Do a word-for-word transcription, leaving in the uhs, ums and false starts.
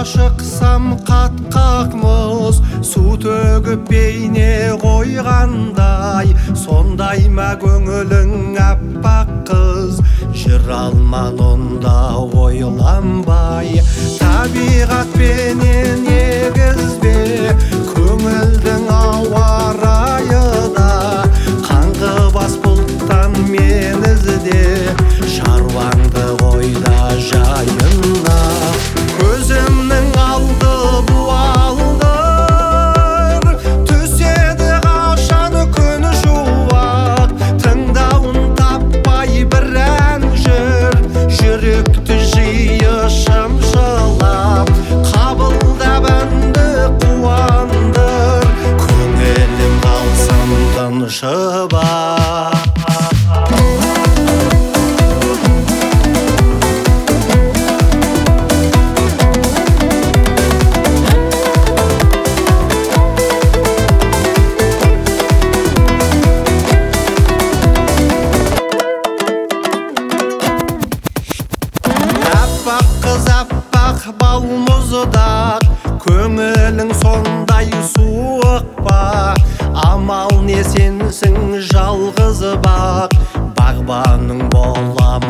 шықсам қатқақ мұз, су төгіп бейне қойғандай, сондай ма көңілің аппақ қыз? Жыр алман онда ойланбай, табиғатпенен егізбе, көңілдің ауа райы да қаңғыбас бұлттан мен ізде, шаруаңды қойда жайына. Көзімнің алды буалдыр, түседі қашан күн жуық, тыңдауын таппай бір ән жүр, жүректі жиы шымшылап, қабылдап әнді қуандыр, көңілім қалсын тыншыбап. Аппақ қыз аппақ балмұздақ, көңілің сондай суық па? Амал не сенсің жалғыз бақ, бағбаның болам